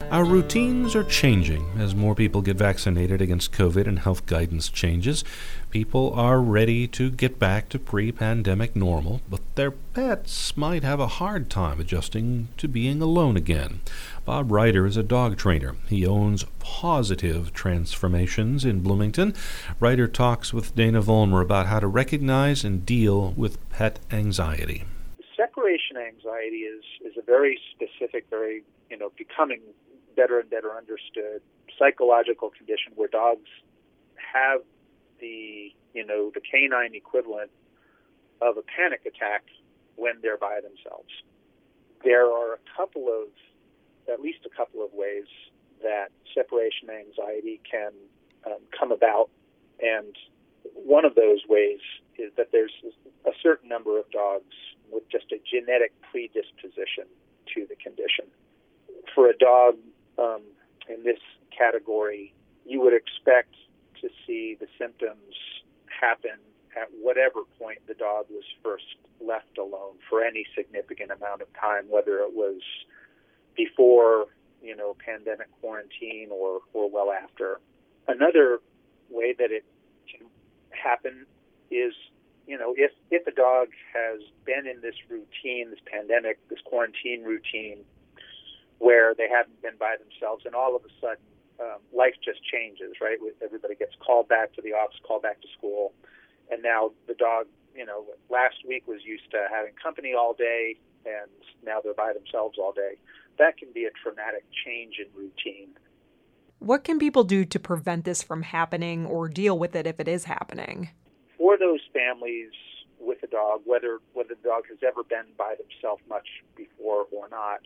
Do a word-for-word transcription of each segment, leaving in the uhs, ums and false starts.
Our routines are changing as more people get vaccinated against COVID and health guidance changes. People are ready to get back to pre-pandemic normal, but their pets might have a hard time adjusting to being alone again. Bob Ryder is a dog trainer. He owns Positive Transformations in Bloomington. Ryder talks with Dana Vollmer about how to recognize and deal with pet anxiety. Separation anxiety is, is a very specific, very, you know, becoming better and better understood psychological condition where dogs have the, you know, the canine equivalent of a panic attack when they're by themselves. There are a couple of, at least a couple of ways that separation anxiety can um, come about, and one of those ways is that there's a certain number of dogs with just a genetic predisposition to the condition. For a dog um, in this category, you would expect to see the symptoms happen at whatever point the dog was first left alone for any significant amount of time, whether it was before, you know, pandemic quarantine or, or well after. Another way that it can happen is, you know, if, if a dog has been in this routine, this pandemic, this quarantine routine, where they haven't been by themselves, and all of a sudden um, life just changes, right? Everybody gets called back to the office, called back to school, and now the dog, you know, last week was used to having company all day, and now they're by themselves all day. That can be a traumatic change in routine. What can people do to prevent this from happening or deal with it if it is happening? For those families with a dog, whether whether the dog has ever been by themselves much before or not,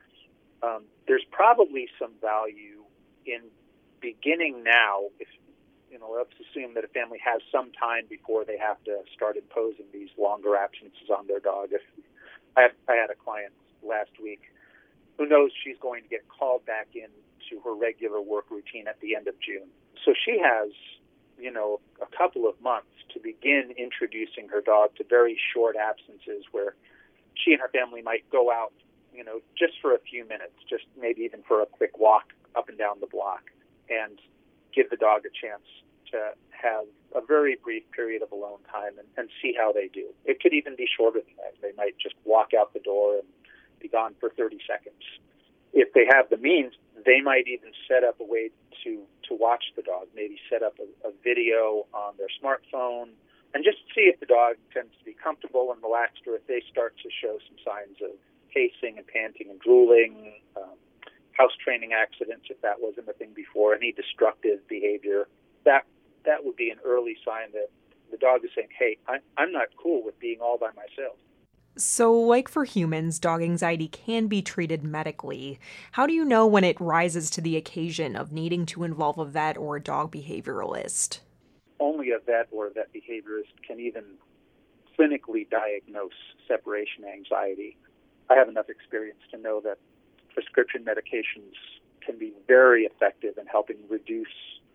um, there's probably some value in beginning now. If you know, let's assume that a family has some time before they have to start imposing these longer absences on their dog. If I had, I had a client last week who knows she's going to get called back in to her regular work routine at the end of June. So she has, you know, a couple of months to begin introducing her dog to very short absences where she and her family might go out, you know, just for a few minutes, just maybe even for a quick walk up and down the block, and give the dog a chance to have a very brief period of alone time and, and see how they do. It could even be shorter than that. They might just walk out the door and be gone for thirty seconds. If they have the means, they might even set up a way to, to watch the dog, maybe set up a, a video on their smartphone, and just see if the dog tends to be comfortable and relaxed, or if they start to show some signs of pacing and panting and drooling, um, house training accidents, if that wasn't a thing before, any destructive behavior. That that would be an early sign that the dog is saying, hey, I, I'm not cool with being all by myself. So, like for humans, dog anxiety can be treated medically. How do you know when it rises to the occasion of needing to involve a vet or a dog behavioralist? Only a vet or a vet behaviorist can even clinically diagnose separation anxiety. I have enough experience to know that prescription medications can be very effective in helping reduce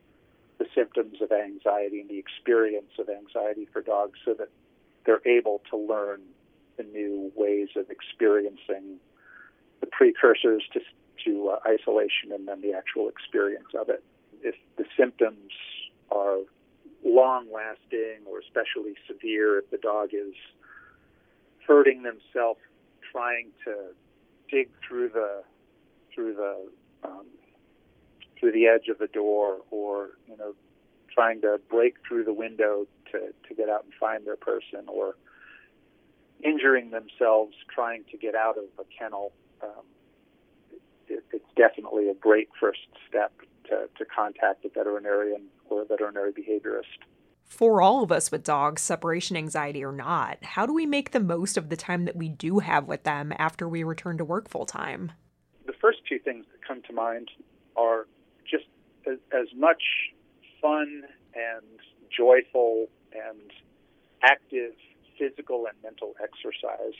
the symptoms of anxiety and the experience of anxiety for dogs so that they're able to learn the new ways of experiencing the precursors to, to uh, isolation and then the actual experience of it. If the symptoms are long-lasting or especially severe, if the dog is hurting themselves trying to dig through the through the um, through the edge of the door, or you know, trying to break through the window to, to get out and find their person, or injuring themselves trying to get out of a kennel, um, it, it's definitely a great first step to, to contact a veterinarian or a veterinary behaviorist. For all of us with dogs, separation anxiety or not, how do we make the most of the time that we do have with them after we return to work full time? The first two things that come to mind are just as, as much fun and joyful and active physical and mental exercise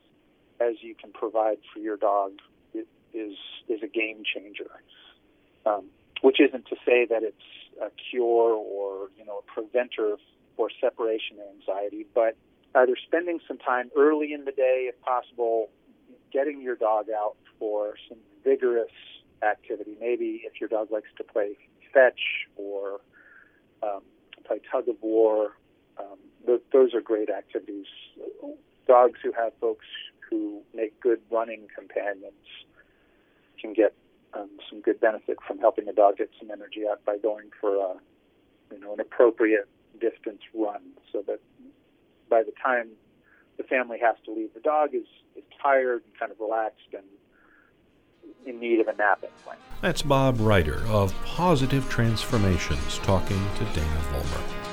as you can provide for your dog is is a game changer. Um, which isn't to say that it's a cure or you know a preventer for separation anxiety, but either spending some time early in the day, if possible, getting your dog out for some vigorous activity. Maybe if your dog likes to play fetch or um, play tug of war, um, th- those are great activities. Dogs who have folks who make good running companions can get um, some good benefit from helping a dog get some energy out by going for a, you know, an appropriate distance run, so that by the time the family has to leave, the dog is, is tired and kind of relaxed and in need of a nap at point. That's Bob Reiter of Positive Transformations talking to Dana Vollmer.